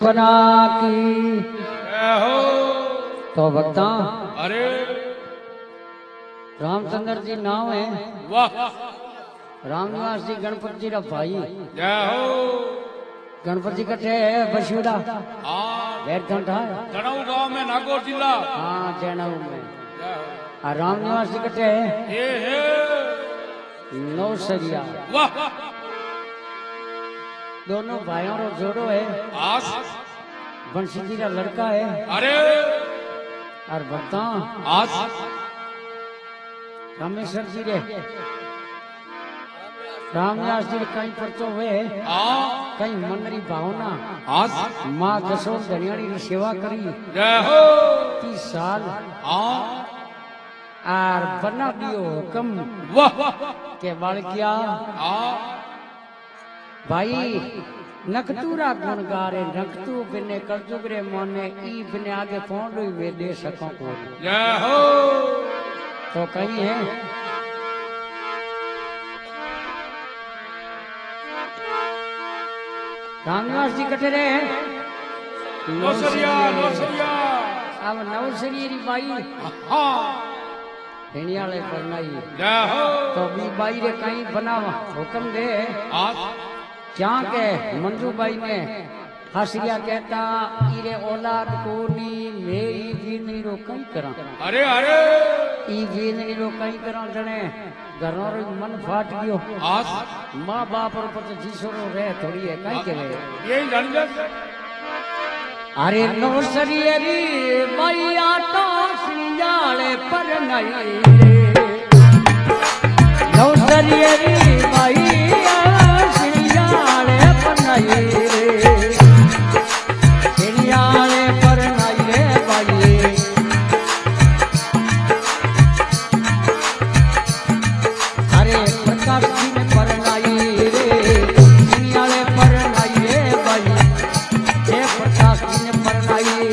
बना की हो तो भक्ता अरे रामचंद्र जी नाम है। वाह रामनिवास जी गणपति जी रा भाई। जय हो गणपति जी कटे है बसूड़ा हाँ डेढ़ घंटा है। जनाऊ गांव में नागौर जिला हाँ जैनऊ में। जय हो और रामनिवास जी कटे है ये है नौसरिया। वाह दोनों भाइयों रो जोड़ो है। आस बंशी जी का लड़का है। अरे और भक्ता आस रामेश्वर जी रे रामनिवास जी कहीं परचो हुए हाँ कहीं मनरी भावना आस माँ जसोर धनियाणी की सेवा करी जय हो 30 साल हाँ और बना दियो हुक्म वाह के बालकिया हाँ भाई नकतूरा गुण गारे नकतू बिने कलजुगरे मोने ई बिने आगे फोन हुई वे दे सको को जय हो तो कहीं है रामनिवास जी कटे रहे नौसरिया नौसरिया अब नौसरी री बाई हाँ हिणियाले पर नहीं जय हो तो भी बाई रे कहीं बनावा हुक्म दे आस क्या के मंजू बाई ने हसिया कहता इरे औलाद कोनी मेरी जीनी रो कहीं करा अरे अरे ई जीनी रो कहीं करा जने घरों रो मन फाट गयो आस माँ बाप रो पर जीसरो रहे थोड़ी है कहीं के वे यही जान जा अरे नौसरी री मैया तो सियाले पर नहीं नौसरी री मैया सियाले पर नहीं सियाले पर नहीं रे भाई अरे प्रकाश जी ने पर नहीं रे सियाले पर नहीं रे भाई जय प्रकाश जी ने पर नहीं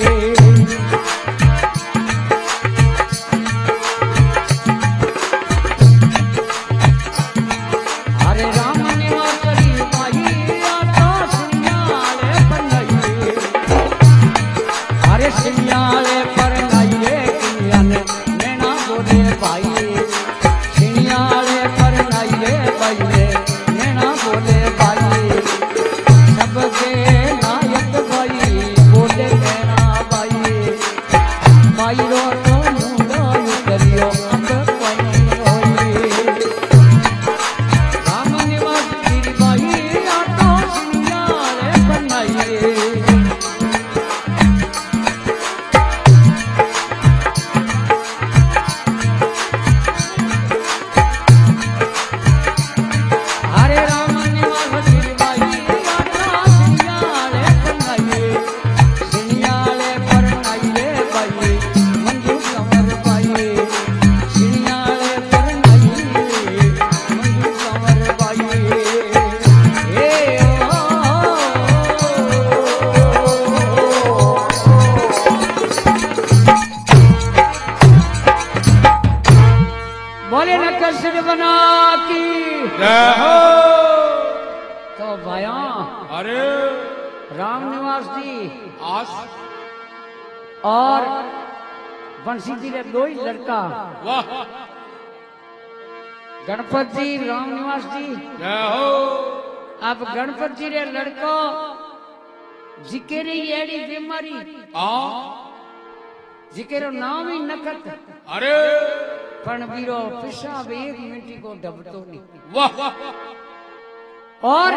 अरे राम निवास री माही आकाश सियाले पर नहीं अरे सियाले पर नहीं रे कियन नैना बोले भाई सियाले पर नहीं रे भाई नैना बोले भाई सबके नायक भाई बोले नैना भाई भाई रो तो मुंडो करियो अब कोई होई राम निवास गिरी बाई आटो सियाले बनाई हरे राम निवास गिरी बाई आटो सियाले बनाई सियाले बनाई रे बाई मंजू कंवर बाई सियाले बनाई मंजू कंवर बाई ए बोले न कृष्ण बना की जय हो तो भाया अरे रामनिवास जी आस और बंशी जी रे दो ही लड़का वाह गणपति जी रामनिवास जी जय हो अब गणपति जी रे लड़को जिकेरी एड़ी बीमारी हाँ जिकेरो नाम ही नकत अरे पण बीरो पेशाब 1 मिनट को डबतो नहीं वाह और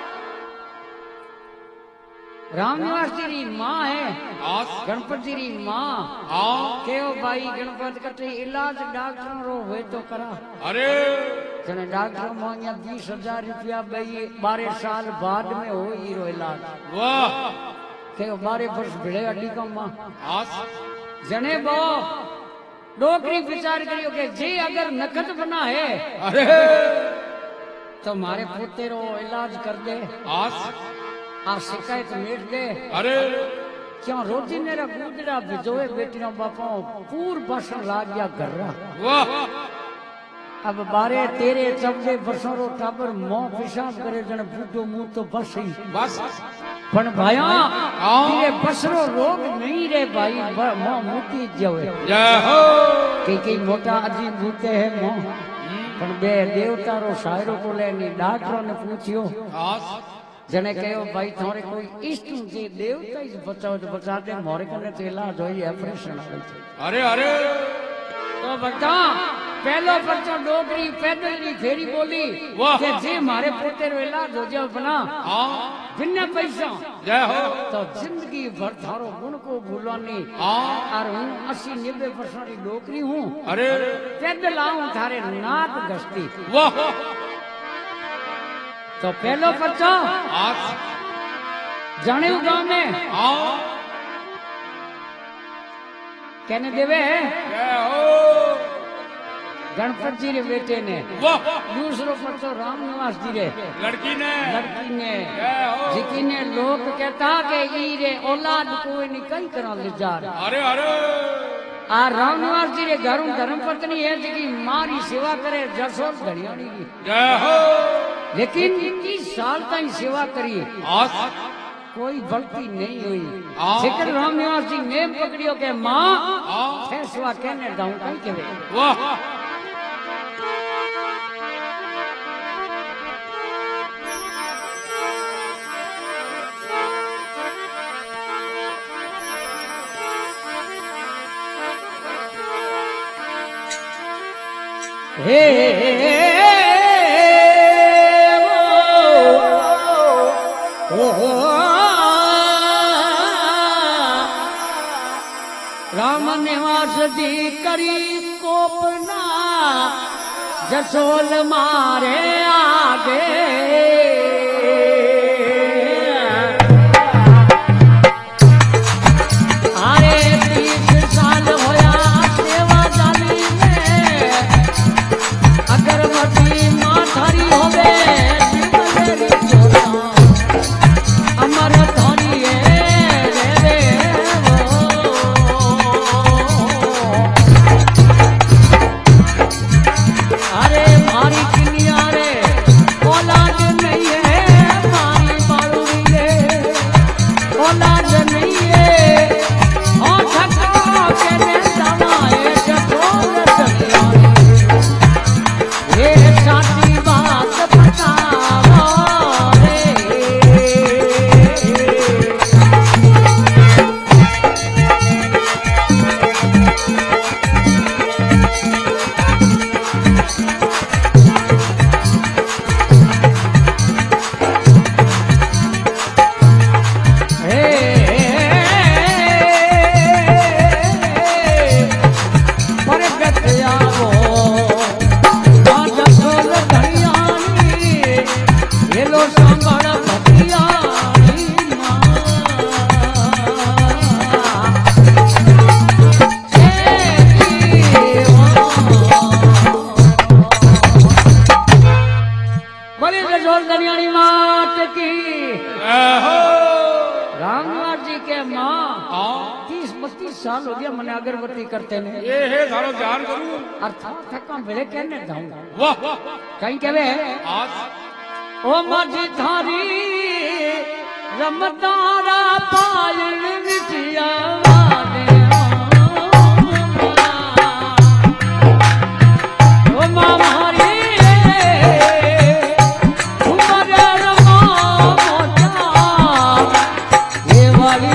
रामनिवास जी री माँ है आस गणपति जी री माँ हाँ के भाई गणपति कटे इलाज डॉक्टर रो हुए तो करा अरे जने डॉक्टर मांगिया 20,000 रुपया 12 साल बाद में हो हीरो इलाज वाह के 12 वर्ष भिड़े अड्डी का माँ आस जने बो डोकरी विचार करियो के जे अगर नकद बना है अरे तो मारे पोते रो इलाज कर दे आस आ शिकायत मेट दे अरे क्यों रोजी मेरा गुजरा बिजोए बेटियों बापों पूर बसन लाग गया घर वाह अब 12-13-14 वर्षों रो टाबर मोह पेशाब करे जने बूढ़ो मुंह तो बस ही बस पण भाया हाँ। ये बसरो रोग नहीं रे भाई मोह मुक्ति जवे जय हो कई मोटा अजी भूते है मोह पण बे देवता रो शायरो को लेनी डॉक्टर ने पूछियो हाँ जने कहो भाई थारे कोई इष्ट जे देवता ही बचाओ तो बचा दे मोरे कने तो इलाज होई ऑपरेशन आवे अरे अरे तो बता पहलो पर्चो डोगरी पैदल री फेरी बोली वाह। के जे मारे पोते रो इलाज हो जाओ बना हाँ बिना पैसा जय हो तो जिंदगी भर थारो गुण को भूलवानी हाँ और हूँ 80-90% की डोकरी हूँ अरे पैदल आऊं थारे नात गश्ती वाह तो पहलो पर्चो हाँ जाने गांव में हाँ कहने देवे जय हो गणपत जी रे बेटे ने वाह दूसरो पर्चो राम निवास जी रे लड़की ने लड़की ने जय हो जिकी ने लोग कहता के ई रे औलाद कोई नहीं कई करा ले जा अरे अरे आ राम निवास जी रे घरों धर्म पत्नी है जिकी मारी सेवा करे जसोर धड़ियाणी की जय हो लेकिन 21 साल तक सेवा करी हाँ कोई गलती नहीं हुई हाँ। सिकर राम निवास जी नेम पकड़ियो के माँ हाँ फैसला कहने दाऊं कहीं के वाह हे राम निवास जी करी कोपना जसोल मारे आगे आरे 30 साल होया सेवा जाली में अगरबत्ती माथारी होवे शिवलेरी चोला अमर धनी रे अरे मारी किनिया रे औलाद नहीं है मारी बालू रे औलाद नहीं है ओ ठका के ने दवाए जठोर दरिया ये साची बात बताओ रे साल हो गया मैंने अगरबत्ती करते ने ये है थारो ध्यान करूं अर्थात थका मिले कहने जाऊंगा वाह वाह कहीं कहवे आज ओ माझी थारी रमदारा पायल विचिया वाले ओ मारी उमर रमा मोटा ये वाली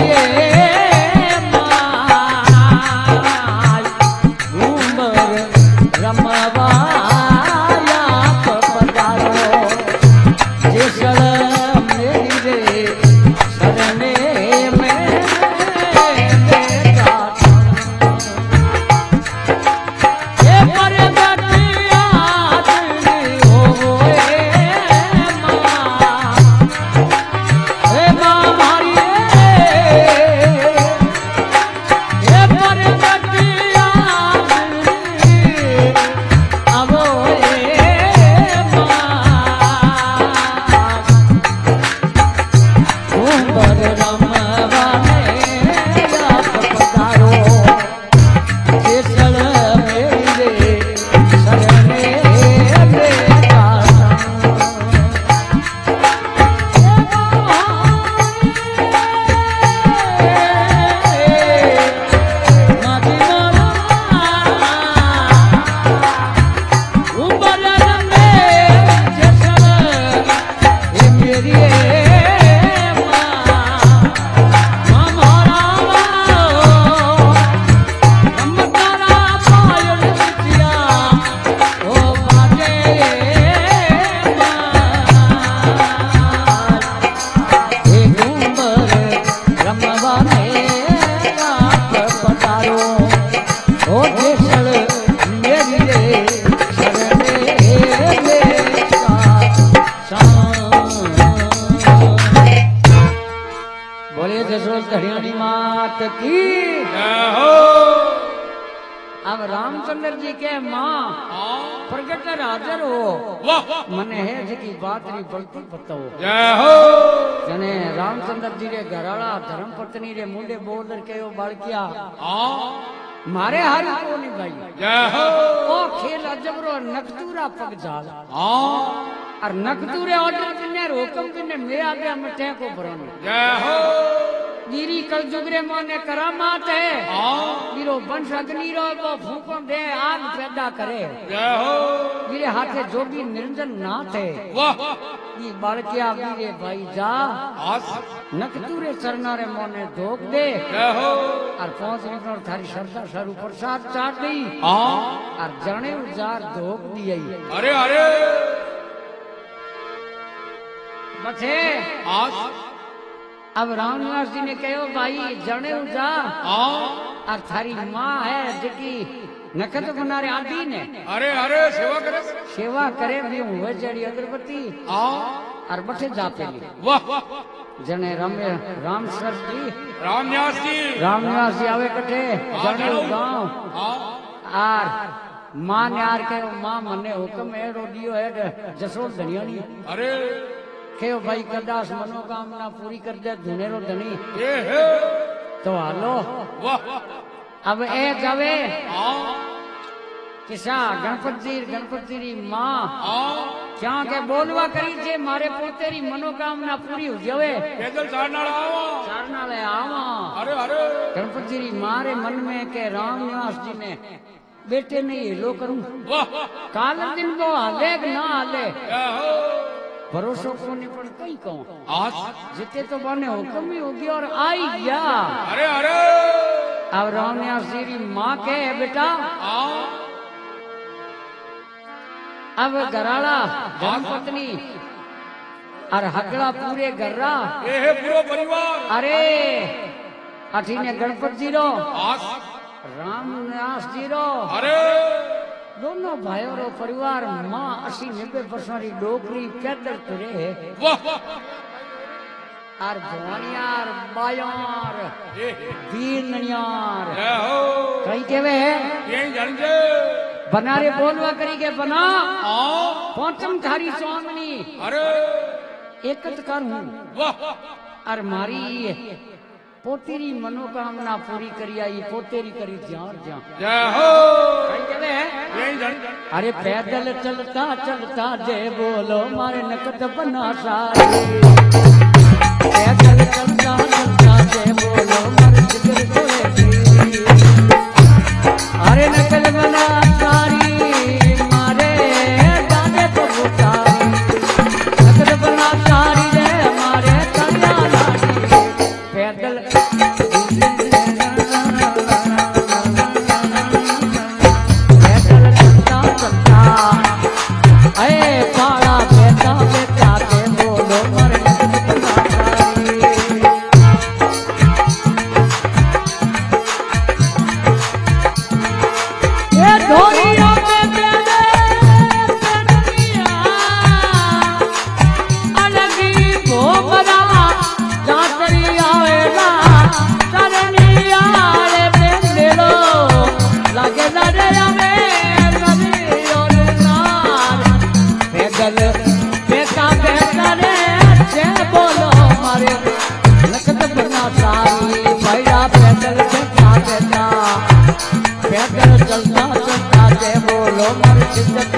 धड़ियाली मात की। जय हो। अब रामचंद्र जी के माँ प्रगट हाजर हो वाह मने है जी बात री बलती बताओ। जय हो। जने रामचंद्र जी रे घराड़ा धर्म पत्नी रे मुंडे बोल के बालकिया मारे हारी को नहीं भाई। जय हो। ओ खेल अजबरो नकतूरा पग जाल हाँ और नकतूरे ऑर्डर करने हुक्म करने मैं आगे मटे को भरन। जय हो। गिरी कल जुगरे माने करामात है। हाँ गिरो वंश अग्नि रो को फूको दे आग पैदा करे। जय हो। गिरे हाथे जोगी निरंजन नाथ है। वाह ये बालकिया वीरे भाई जा आस नकतूरे चरनारे मोने धोक दे। जय हो। और 5 मिनट और थारी श्रद्धा सारू प्रसाद चाट दी हाँ और जाने उजार धोक दी। अरे अरे बचे आस अब रामनिवास जी ने कहो भाई जने उजा हाँ और थारी माँ है जिकी नखत बनारे आदि ने अरे अरे सेवा करे। सेवा करे भी हुए जड़ी अगरबत्ती हाँ और बठे जापे वाह जने रमे राम सर जी रामन्यास जी। रामनिवास जी आवे कटे जने गांव हाँ आर मां ने आर के मां मने हुक्म एड़ो दियो है जसोद धनियानी अरे कहो भाई कदास मनोकामना पूरी कर दे धुनेरो धनी ये है। तो हालो वाह अब ए जावे हाँ किसा गणपति री मां हाँ क्या के बोलवा करी जे मारे पोतेरी मनोकामना पूरी हो जावे पैदल चालना आओ। चारना ले आवा। अरे अरे गणपति री मारे मन में के रामनिवास जी ने बेटे नहीं लो करूं वाह काल दिन को हाले कि ना हाले जय हो। भरोसो को नहीं पड़ कई कहूं आस जिते तो बने हुक्म ही होगी और आई गया। अरे अरे अब रामनिवास जी री माँ के है बेटा हाँ अब घराड़ा धर्मपत्नी और हकड़ा पूरे गर्रा ये है पूरा परिवार। अरे अठीने गणपत जी रो आस रामनिवास जी रो अरे दोनों भाइयों रो परिवार माँ 80-90 वर्षों री डोकरी पैदल तुरे वाह और भवानियार बायार ये दीननियार जय हो। कहीं केवे है यही जान जे बनारे बोलवा करी के बना हाँ पहुंचम थारी स्वामी अरे एकत करूं वाह और मारी पोतेरी मनोकामना पूरी करी आई पोतेरी करी जार जा जय हो। कहीं केवे है यही जान अरे पैदल चलता चलता जय बोलो मारे नकद बना सारे पैदल चलता चलता जय बोलो मारे जिगर कोले अरे नकल बना सारी मारे गाने को बूटा नकल बना सारी रे मारे तन्ना लाडी पैदल पाड़ा बेटा बेटा के बोलो मर धोरिया में तेरे अलगी भोमरा जातरी आवेला चरनी आले बेलो लगे लड़े आवे नदी और नार पैदल बेटा बेटा रे अच्छे बोलो मारे लखत बना सारी भैया पैदल चलता बेटा पैदल चलता चलता जय बोलो मर जिद्दत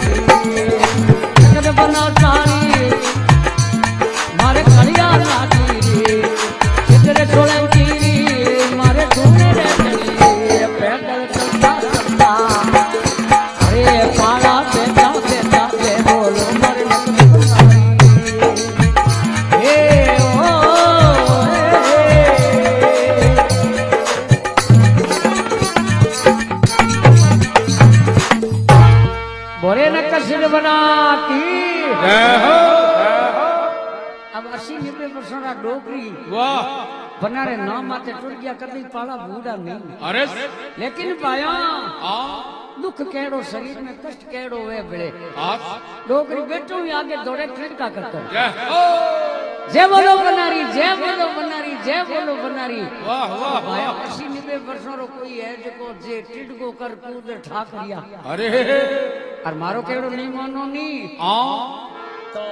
लखत बना सारी मारे खड़िया लाठी चित्र छोड़े की मारे धूने रे चली पैदल चलता चलता अरे पाला बेटा बेटा जय बोलो मर लखत बोले न कसिर बना की जय हो। अब 80-90 वर्षों का डोकरी वाह बना रे नाम माते टूट गया कभी पाला बूढ़ा नहीं अरे लेकिन पाया हाँ दुख केड़ो शरीर में कष्ट केड़ो वे बड़े आस डोकरी बेटो ही आगे दौड़े खड़का करता जय हो। जय बोलो बनारी, जय बोलो बनारी, जय बोलो बनारी। वाह वाह भाई वाह 80-90 वर्षों रो कोई है जो जे टिडको कर कूद ठाकरिया अरे और मारो केड़ो नहीं मानो नी हाँ तो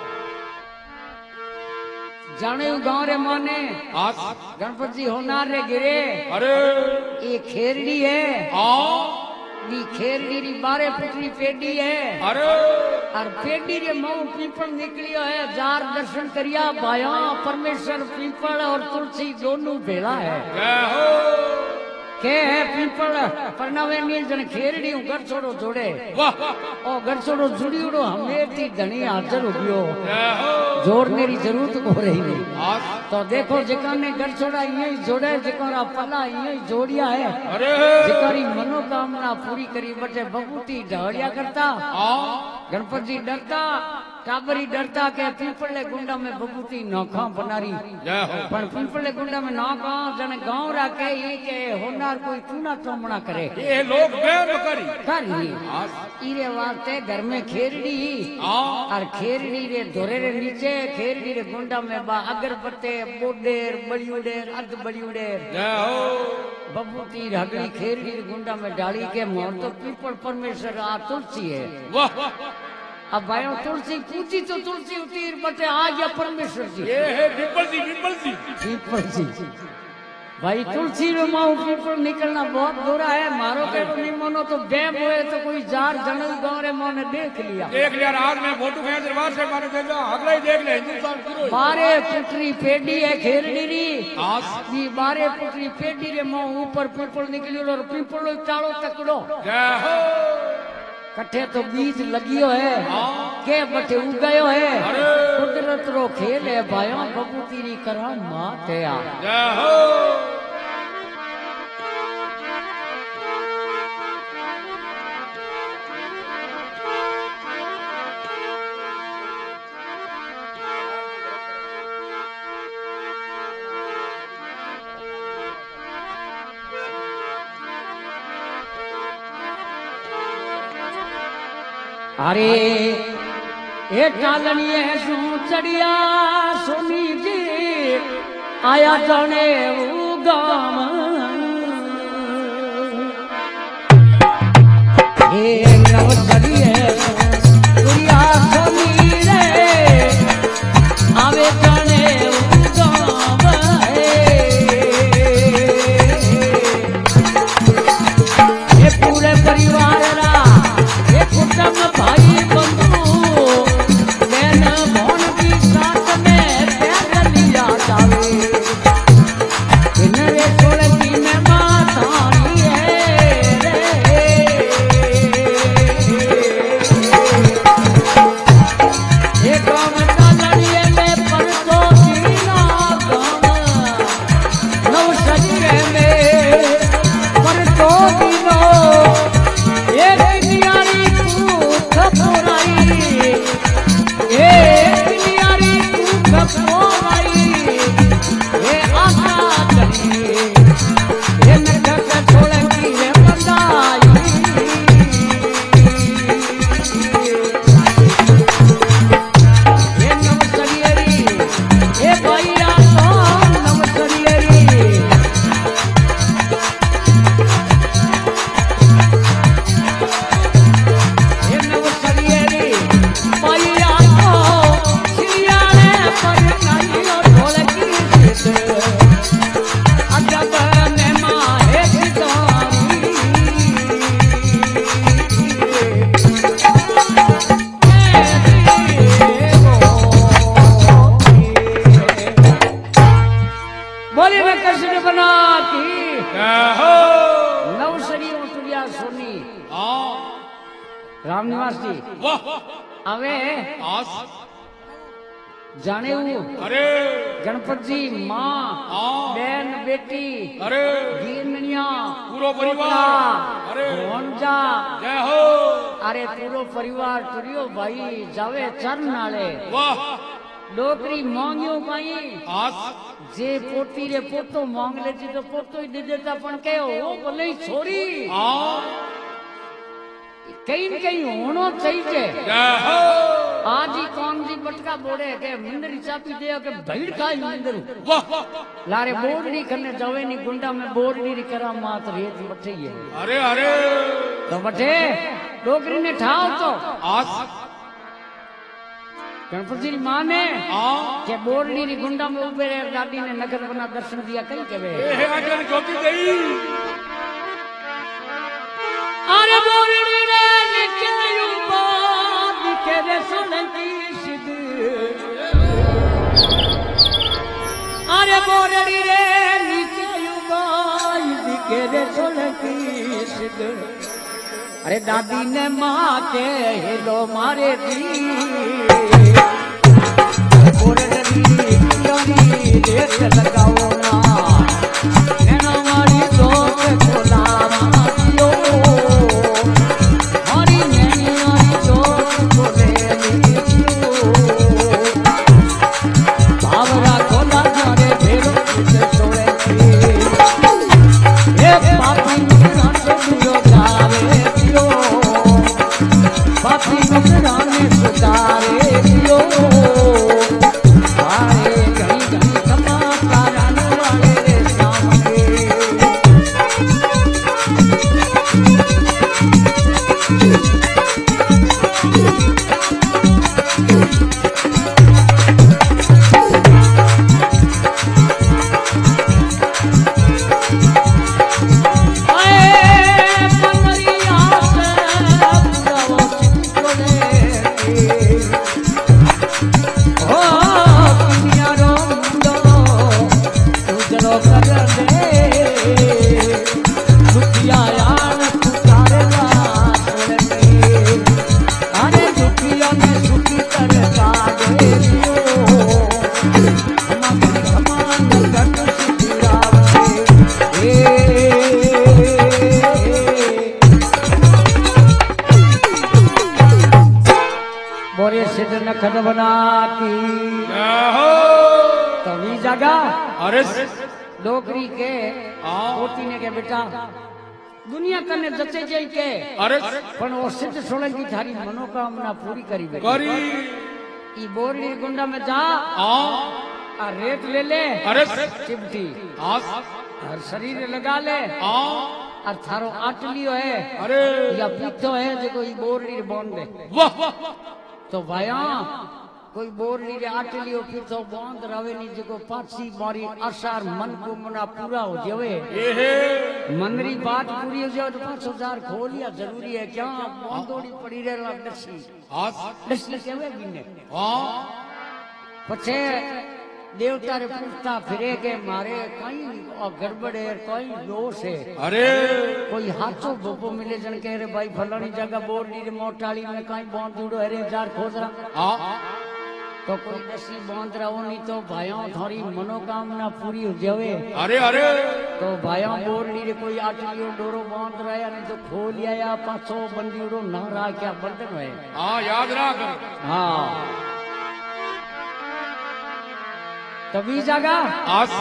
जाने गांव रे माने आज गणपति जी होनार रे गिरे अरे ये खेरड़ी है हाँ नी खेरड़ी री 12 फुटरी पेडी है अरे और पेडी रे माऊ पीपल निकलियो है जार दर्शन करिया भाया परमेश्वर पीपल और तुलसी दोनों भेला है जय हो के है पीपल परनावे नी जन खेरड़ी हूं घर छोड़ो जोड़े वाह ओ घर छोड़ो जुड़ियोड़ो हमें थी धनी हाजिर हो गयो जय हो जोड़ने की जरूरत हो रही नहीं आज तो देखो जिका ने घर छोड़ा यही जोड़े जिका पला यही जोड़िया है अरे जिकारी मनोकामना पूरी करी बटे बबूती ढहड़िया करता हाँ गणपति जी डरता टाबरी डरता के पीपले गुंडा में बबूती नौखा बनारी जय हो पण पीपले गुंडा में नौखा जने गांव राखे ये के होनार कोई चूना चोमना करे ये लोग बैन करी करी आज इरे वास्ते घर में खेरड़ी हाँ और खेरड़ी रे धोरे रे नीचे खेरड़ी रे गुंडा में बा अगरबत्ते बोडेर बड़ी उडेर अर्ध बड़ी उडेर जय हो बबूती हगड़ी खेरड़ी रे गुंडा में डाली के मोर तो पीपल परमेश्वर आ तुलसी है वाह अब भाइयों तुलसी पूजी तो तुलसी उतीर बटे आ गया परमेश्वर जी ये है बिम्बल जी पीपल जी भाई तुलसी रो माऊ पीपल निकलना बहुत बुरा है मारो के नहीं मानो तो बेम हुए तो कोई जार जनल गांव रे माने देख लिया आज मैं फोटो खींच दरबार से मारे देगा अगला ही देख ले हिंदुस्तान पूरा 12 पुटरी पेडी है खेरड़ी री आज ये 12 पुटरी पेडी रे माऊ ऊपर पीपल निकलियो और पीपल चालो तकड़ो जय हो कट्ठे तो बीज लगियो है के बटे उगायो है कुदरत रो खेल है भाइयों बबूती री करा मात है जय हो अरे ए टालनिए सू चढ़िया सोनी जी आया जाने वो गाम ए नव चढ़िए चढ़िया सोनी रे आवे जाने वो गाम ये पूरे परिवार रा ये कुटुंब भाई बंधु बहन भौन की साथ में पैर लिया जावे रे सोलकी में मातानी है ये गाँव लड़िए में परसों दीना गाँव नव शरीर में परसों दीनो रामनिवास जी अवे जाने अरे गणपत जी माँ बहन बेटी अरे गिरनिया पूरा परिवार अरे भोंजा जय हो अरे पूरो परिवार तुरियो भाई जावे चरण नाले वाह डोकरी मांगियो पाई आज जे पोती रे पोतो मांग ले जी तो पोतो ही दे देता पण के ओ भले ही छोरी हां कहीं न कहीं होना चाहिए जय हो आज ही कौन जी बटका बोड़े के मंदिर चापी दे के भीड़ खाई मंदिर वाह लारे बोरडी करने जावे नी गुंडा में बोरडी री करा मात रेत बटे है अरे अरे तो बटे डोकरी ने ठाव तो आज गणपति मां ने हाँ के बोरडी री गुंडा में उबे रे दादी ने नगर बना दर्शन दिया कई केवे ए आकर जोती गई अरे बोरडी रे निकलू बात के रे सोलंकी सिद अरे बोरडी रे निकलू बात के रे सोलंकी सिद अरे दादी ने माँ के हेलो मारे दी बोरडी कियोनी देख लगाओ ना नैनो मारी दोस्त खोला मारियो हरी नैनी मारी दोस्त खोले लियो बावरा खोला जाने भेरो किसे छोड़े ये पापी नुकसान से दूर जावे पियो पापी नुकसान में सुधारे पियो आए कहीं कहीं समाता जाने वाले रे सामने बोरे सिद्ध नखद बनाती तभी जगह अरे डोकरी के हाँ। पोती ने के बेटा दुनिया करने जचे जाई के अरे पण वो सिद्ध सोलंकी थारी मनोकामना पूरी करी बेटी करी ई बोरडी गुंडा में जा हाँ आ रेत ले ले अरे चिमटी हाँ और शरीर लगा ले हाँ और थारो आटलियो है अरे या पीठो है जो ई बोरडी बांध दे वाह तो भाया कोई बोरडी रे आटलियो पीठो बांध रवे नी जो पाछी मारी आसार मन को मना पूरा हो जावे ए हे मनरी बात पूरी हो जाए तो 5000 खोलिया जरूरी है क्या बांधोड़ी पड़ी रहे ला दसी हाँ दसी केवे बिने हाँ पछे देवता रे पूछता फिरे के मारे कई गड़बड़े कोई दोष है अरे कोई हाथों बोपो मिले जन कह रे भाई फलानी जगह बोरडी रे मोटाली में कहीं बांध जुड़ो है रे जार खोज रहा हाँ तो कोई दसी बांध रहो नहीं तो भाइयों थारी मनोकामना पूरी हो जावे अरे अरे तो भाइयों बोरडी रे कोई आटलियो डोरो बांध रहा है नहीं तो खोल आया पाछो बंदीड़ो ना रहा क्या बंधन है हाँ याद रख हाँ तभी जगह आज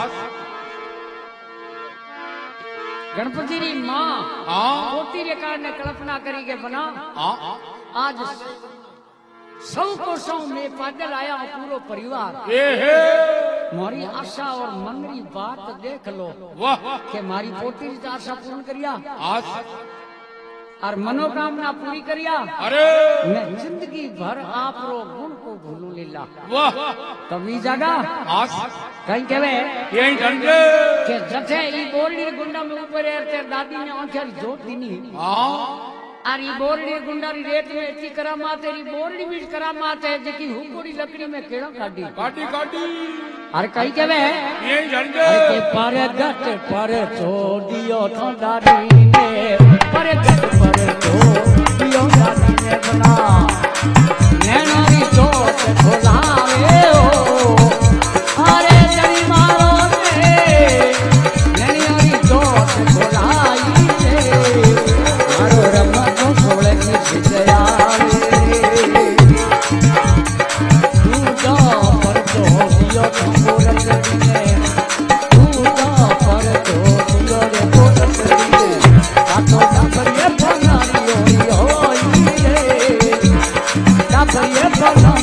गणपति री माँ हाँ पोती रे कारण ने कल्पना करी के बना हाँ आज 100 को 100 में पैदल आया पूरा परिवार ए हे मारी आशा और मनरी बात देख लो वाह के मारी पोती री आशा पूर्ण करिया आज और मनोकामना पूरी करिया अरे मैं जिंदगी भर आप रो गुण को भूलू लीला वाह तभी जगह आज कहीं कहवे यही ढंगे के जठे ई बोरडी गुंडा में ऊपर है ते दादी ने आंखें जोत दीनी हाँ और ई बोरडी गुंडा री रेत में इतनी करामात है ई बोरडी भी करामात है जेकी हुकोड़ी लकड़ी में केड़ा काटी काटी काटी और कहीं कहवे यही ढंगे के पर गट पर छोड़ियो तो दादी ने पर गट पर छोड़ियो दादी ने बना नैना री जोत खोलावे ओ अरे जनी मारो ने नैना री जोत खोलाई रे मारो रम्मा तो सोले की सिजया तू जा पर छोड़ियो तो गोरख ने तू जा पर छोड़ियो रे गोरख ने कातो डाबरिए बनारियो होई रे डाबरिए बना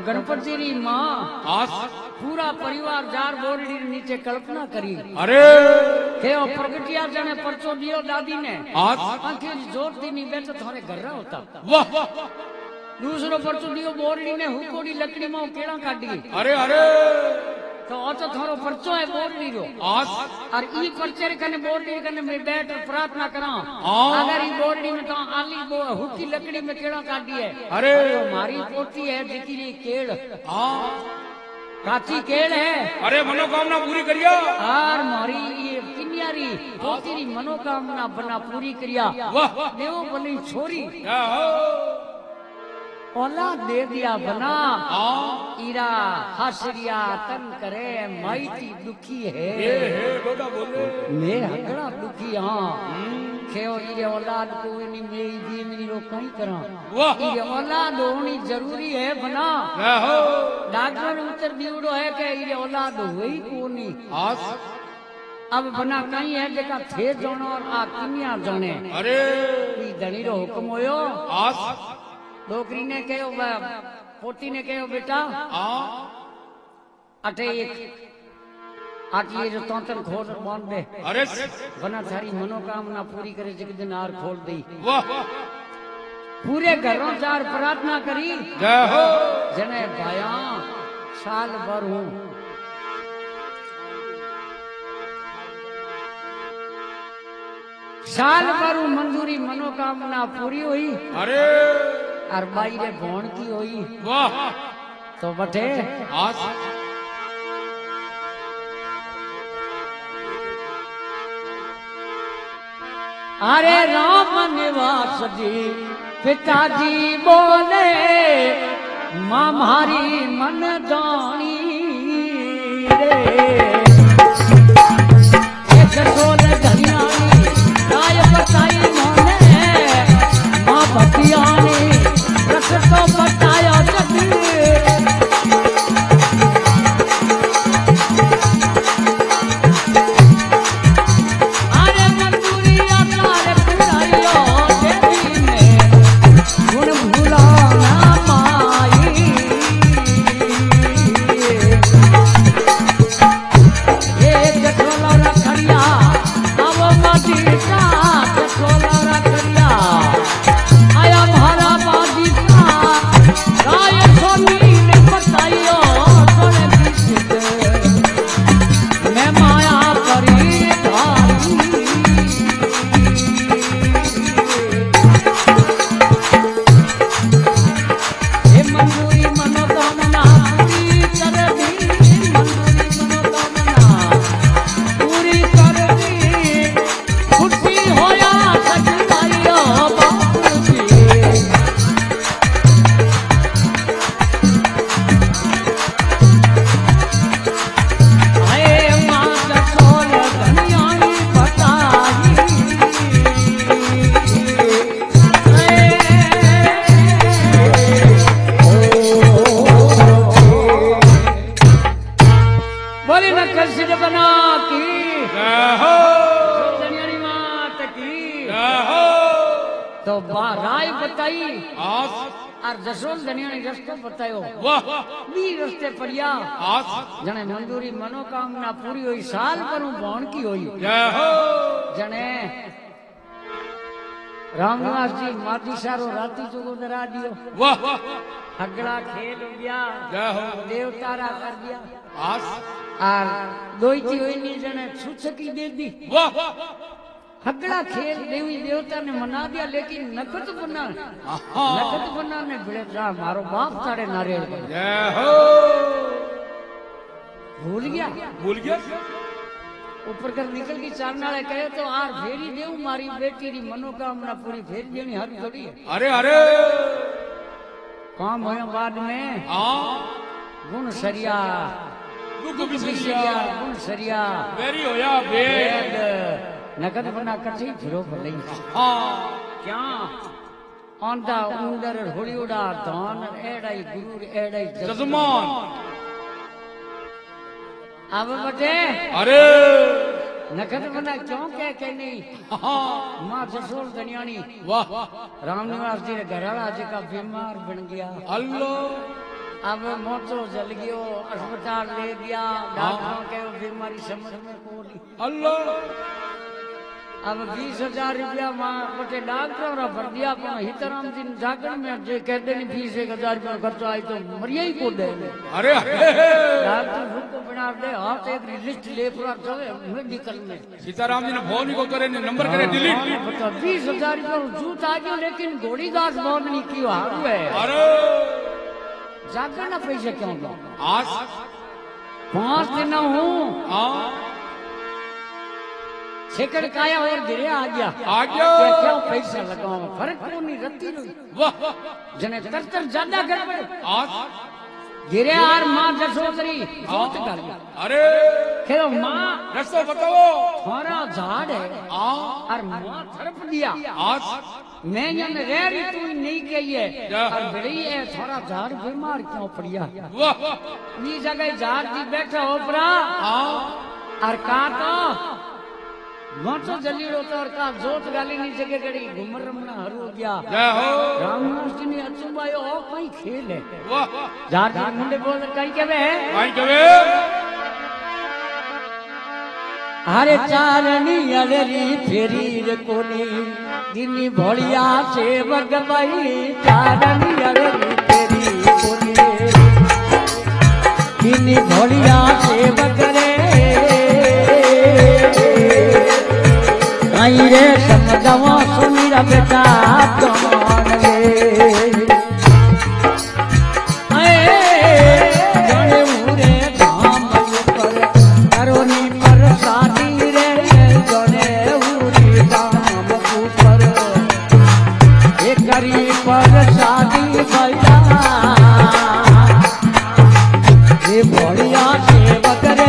गणपति री माँ हाँ पूरा परिवार जार बोरडी रे नीचे कल्पना करी अरे हे ओ प्रगटिया जने परचो दियो दादी ने हाँ आंखें जोर दी नहीं बैठे थारे घर रहा होता वाह दूसरो परचो दियो बोरडी ने हुकोड़ी लकड़ी में केड़ा काटी अरे अरे तो ओ तो थारो परचो है बोरडी रो हाँ और ई परचे रे कने बोरडी कने मैं बैठ और प्रार्थना करा हाँ। अगर ई बोरडी में तो आली वो हुकी लकड़ी में केड़ा काटी है अरे हमारी पोती है जिकी केड़ हाँ काची केड़ है अरे मनोकामना पूरी करिया और मारी ये किन्यारी पोतीरी मनोकामना बना पूरी करिया वाह देव बनी छोरी क्या हो औलाद दे दिया बना हाँ ईरा हसरिया तन करे माइती दुखी है हे बेटा बोले मैं हगड़ा दुखी हाँ खेओ ईरे औलाद को नहीं मेरी दी मेरी रो कहीं करा वाह ईरे औलाद होनी जरूरी है बना क्या हो डॉक्टर उत्तर दिवड़ो है के ईरे औलाद हुई कोनी हाँ अब बना कहीं है जगह थे जानो और आ किन्या जाने अरे ई धनी रो हुक्म होयो हाँ डोकरी ने कहो पोती ने कहो बेटा हाँ अटे एक आकी जो तोतन खोल बांध दे अरे बना थारी मनोकामना पूरी करे जग दिन आर खोल दी वाह पूरे घरों चार प्रार्थना करी जय हो जने भाया साल भर हूं साल भर हूं मंजूरी मनोकामना पूरी हुई अरे और बाई रे भौण की हुई वाह तो बटे हाँ अरे राम निवास जी पिताजी बोले मां मारी मन जानी रे एक सोल धनियानी राय बताई मोने मां भतियानी रख तो बताया जगी तो राय बताई और जसोल धनिया ने रस्तो बतायो बी रस्ते पड़िया जने मंजूरी मनोकामना पूरी हुई साल पर भौण की हुई जने रामनिवास जी माटी सारो राती चोगो दरा दियो हगड़ा खेल हो गया देवतारा कर दिया और दोईती हुई नी जने छुछकी दे दी हगड़ा खेल देवी देवता ने मना दिया लेकिन नखत बना ने भिड़े जा मारो बाप तारे नारियल भूल गया ऊपर कर निकल की चारनाले कहे तो आर फेरी देव मारी बेटी री मनोकामना पूरी फेरी देनी हर थोड़ी है अरे काम होया बाद में गुण सरिया गुण सरिया वेरी होया भेद नगद बना कठी फिरो भले क्या आंदा उंदर होड़ी उड़ा दान एड़ाई गुरु एड़ाई जजमान अब बटे अरे नगद बना क्यों कह नहीं मां जसोल धनियानी वाह रामनिवास जी ने घर वाला जी का बीमार बन गया अल्लाह अब मोटो जल गयो अस्पताल ले गया डॉक्टर के बीमारी समझ में कोनी अल्लाह अब 20,000 रुपया बटे डॉक्टर और भर दिया पर हितराम दिन जागरण में जे कहते नहीं फीस 1,000 रुपया खर्चा आई तो मरिया ही को दे अरे डॉक्टर रुको बना दे हाथ एक लिस्ट ले पूरा चले मेडिकल में सीताराम जी ने फोन ही को करे ने नंबर करे डिलीट 20,000 रुपया जूत आ गयो लेकिन घोड़ी घास बहुत नहीं की हारू है अरे जागरण ना पैसे क्यों दो आज 5 दिन हूँ हाँ सेकड़ काया और गिरे आ गया क्या पैसा लगाओ फर्क को नहीं रत्ती वाह जने तर ज्यादा कर पड़े आज गिरे आर मां जसोदरी जोत कर अरे खेलो मां रस्तो बताओ थोड़ा झाड़ है और मां थरप दिया आज मैं जने रेरी तू नहीं कही है और बड़ी है थोड़ा झाड़ बीमार क्यों पड़िया वाह ये जगह झाड़ दी बैठा हो परा और का तो मोटो जलीलो तो और का जोत गाली नी जगह गड़ी घुमर रमना हरु हो गया जय हो रामदास जी ने अचुबायो ओ कई खेल है वाह झाड़ मुंडे बोल कई केवे अरे चारनी अड़री फेरी रे कोनी दिनी भोलिया से बगबाई चारनी अड़री फेरी कोनी दिनी भोलिया से बगरे आई रे समझवा सुनीरा बेटा कौन रे जने मुरे धाम ऊपर करोनी पर शादी रे जने उरी धाम ऊपर एक करी पर शादी भैया ये बढ़िया से बकरे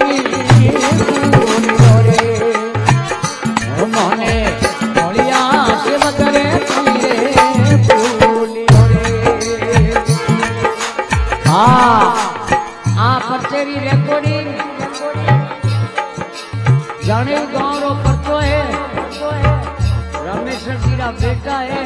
मने बढ़िया से बकरे आप तेरी रिकॉर्डिंग जाने गाँव रो परचो है रमेश्वर जी रा बेटा है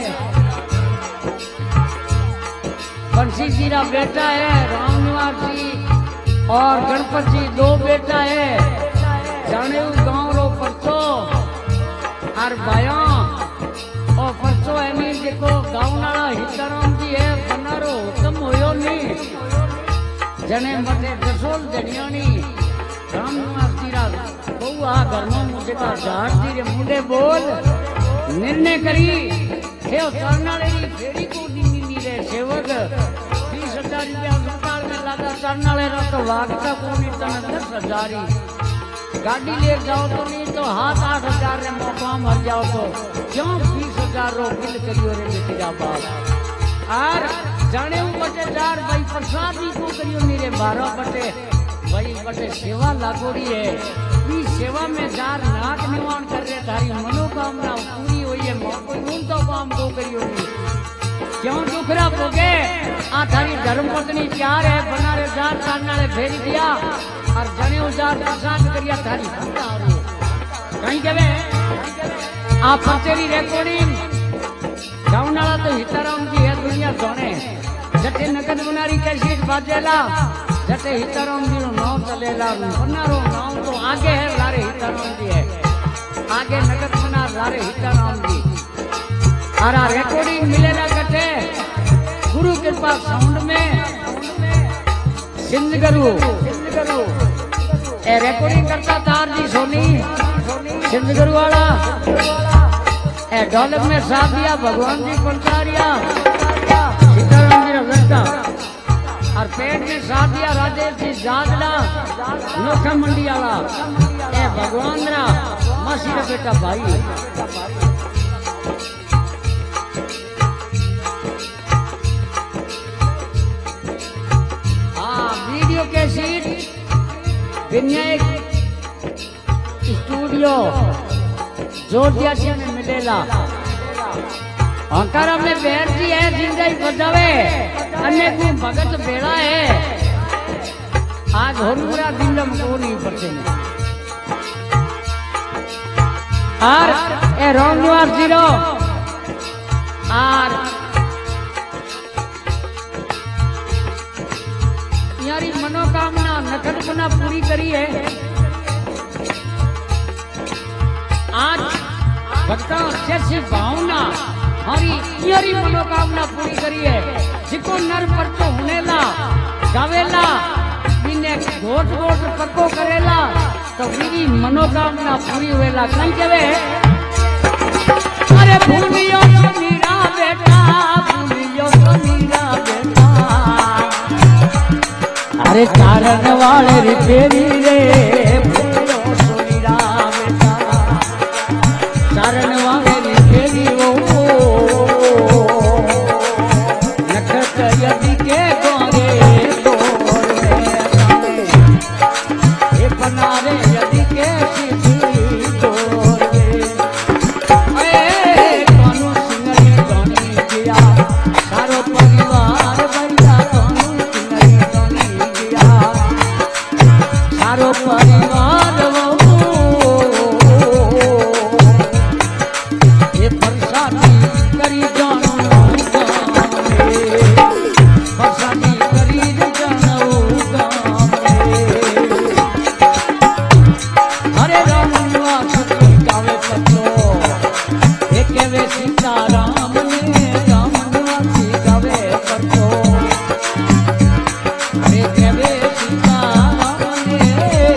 बंसी जी रा बेटा है रामनिवास जी और गणपत जी 2 बेटा है जाने गाँव रो परचो और बया और परचो है नहीं देखो गाँव नाला हितराम जी है बनारो उत्तम होयो नहीं जने मते दसोल जड़ियोनी रामनिवास जी रा बहुआ घरनो मुझे का झाड़ जी रे मुंडे बोल निर्णय करी हे चरनाले री फेरी को दीनी नी रे सेवक 20,000 रुपया अस्पताल में लगा चरनाले रा तो लागता कोनी तने 10,000 गाड़ी ले जाओ तो नहीं तो हाथ 8,000 रे मौका मर जाओ तो क्यों 20,000 रो बिल करियो रे बेटा बाप और जाने बटे 4 भाई प्रसादी को करियो मेरे 12 बटे भाई बटे सेवा लागोड़ी है ई सेवा में 4 नाक निवान कर रहे थारी मनोकामना पूरी हुई है मौको यूं तो काम को करियो नहीं क्यों दुखरा पोगे आ थारी धर्म पत्नी 4 है बना रे 4 सालनाले फेरी दिया और जने 4 प्रसाद करिया थारी भंडारो कहीं केवे आप तेरी रिकॉर्डिंग गावनाला तो हितराम जी है दुनिया सोने जटे नगद बनारी कैसेट बाजेला जटे हितराम जी नो नाम चलेला बनारो नाम तो आगे है लारे हितराम जी है आगे नगद बना लारे हितराम जी और रिकॉर्डिंग मिलेला कटे गुरु कृपा साउंड में सिंध करू ए रिकॉर्डिंग करता तार जी सोनी सिंध करू वाला ए ढोलक में साथ दिया भगवान जी पंचारिया सीताराम जी रघुता और पेट में साथ दिया राजेश जी जादला नोखा मंडी वाला ए भगवान रा मासी का बेटा भाई हाँ वीडियो कैसेट विनायक स्टूडियो जोतिया में मिलेला अंकारा में बैर जी है जिंदगी बजावे अन्य को भगत बेड़ा है आज होनुरा दिलम को नहीं पड़ते और ए रामनिवास जी रो और न्यारी मनोकामना नखतपना पूरी करी है। आज भक्ता जैसी भावना हमारी न्यारी मनोकामना पूरी करी है। जिको नर पर तो होनेला गावेला बिने घोट घोट पक्को करेला तो मेरी मनोकामना पूरी हुएला। कहीं कहे अरे भूलियो तो मीरा बेटा, भूलियो तो मीरा बेटा, अरे चारण वाले रे फेरी रे, भूलियो तो मीरा बेटा, चारण वाले रे फेरी वो नखत यदि के गोरे गोरे ये बनारे यदि के सीधी गोरे कानू सिंगरी गानी गया सारो परिवार बढ़िया। कानू सिंगरी गानी गया सारो परिवार ये परसानी करी जानो परसानी करी जानो हरे राम निवास गावे पत्रो वे सीता राम ने राम निवासी गावे पत्रो अरे केवे सीता राम ने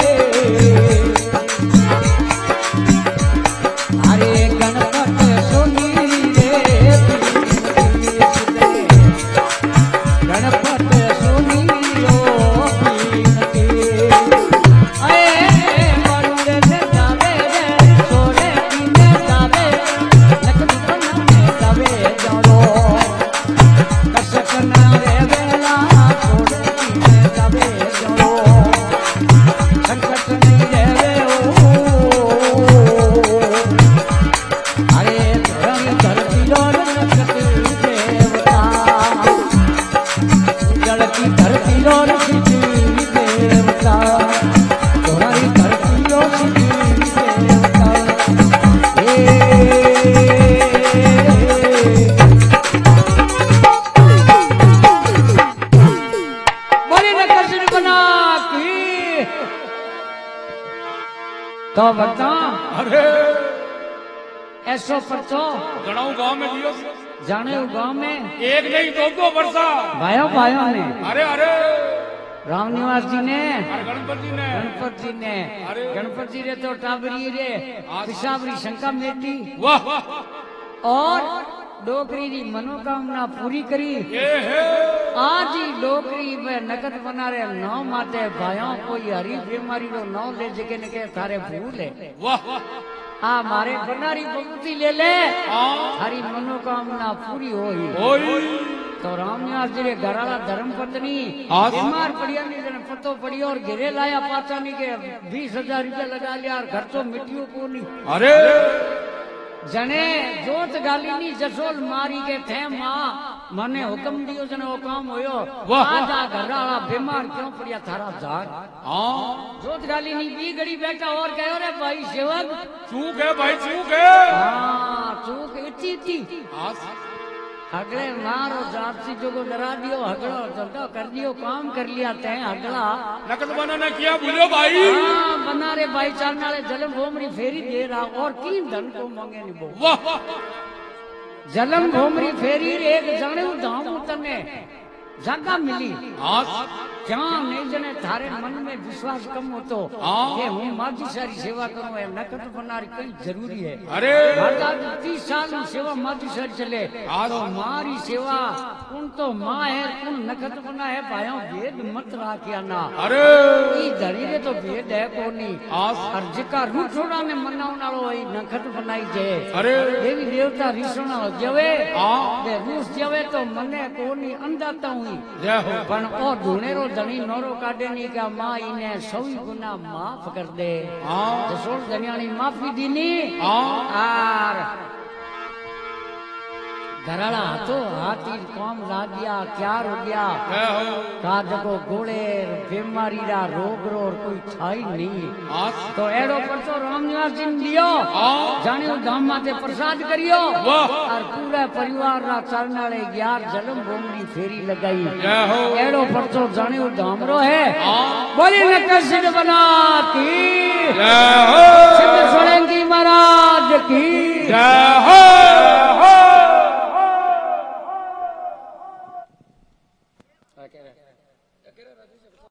अरे गणपत सोनी रे गणपत सोनी रो पीनती तो बता अरे ऐसो परचो गणाऊ गांव में दियो जाने गांव में एक नहीं दो वर्षा भाइयों ने अरे अरे राम निवास जी ने गणपत जी ने गणपत जी रे तो टाबरी रे पिशाबरी शंका मेटी वाह और डोकरी री मनोकामना पूरी करी। आज ही डोकरी में नगद बना रहे नौ माते भाइयों कोई हरी बीमारी रो नौ ले जगे ने के थारे भूल है आ मारे बनारी भक्ति ले ले हरी मनोकामना पूरी होई। तो रामनिवास जी रे घराला धर्म पत्नी बीमार पड़िया नहीं जने पतो पड़ी और घेरे लाया पाचा नहीं के 20,000 रुपया लगा लिया और घर तो मिट्टियों को नहीं। अरे जने जोत गालीनी जसोल मारी के थे मां मने हुक्म दियो जने वो काम होयो आजा घराला बीमार क्यों पड़िया थारा जाग जोत गालीनी बी घड़ी बैठा और कहो रे भाई सेवक चूक है भाई चूक है चूक इतनी थी हगड़े मारो जापसी जो को डरा दियो हगड़ो जल्दा कर दियो काम कर लिया तै हगड़ा नकद बनाना किया भूलो भाई बना रे भाई चालने वाले जलम भोमरी फेरी दे रहा और की धन को मांगे नहीं वो वाह जलम भोमरी फेरी रे एक जने धाम तने जगह मिली क्या नहीं जने थारे मन में विश्वास कम हो तो ये हूँ माजी सारी सेवा करूँ है नकद बनारी कई जरूरी है। अरे 30 साल सेवा माजी सारी चले तो मारी सेवा उन तो माँ है उन नकद बना है भाइयों भेद मत राखिया ना। अरे धड़ी रे तो भेद है कोनी और जिका रूठोड़ा ने मनावना वही नकद बनाई जे। अरे देवी देवता ऋषोना जवे रूस जवे तो मने कोनी अंदाता हुई पण और धुनेरो धनी नोरो काटे नहीं का माँ इन्हें सभी गुना माफ कर दे जसोल धनियानी माफी दीनी आर घराड़ा तो हाथी कौम लाग गया क्या हो गया जय हो का जको गोले बीमारी रा रोग रो और कोई छाई नहीं हाँ तो एड़ो परसो रामनिवास जी ने दियो हाँ जाने धाम माते प्रसाद करियो वाह और पूरे परिवार रा चलनाले 11 जन्म भूमि फेरी लगाई जय हो एड़ो परसो जाने धामरो है हाँ बोली न सिद्ध बनाती जय हो सिद्ध सोलंकी महाराज की जय हो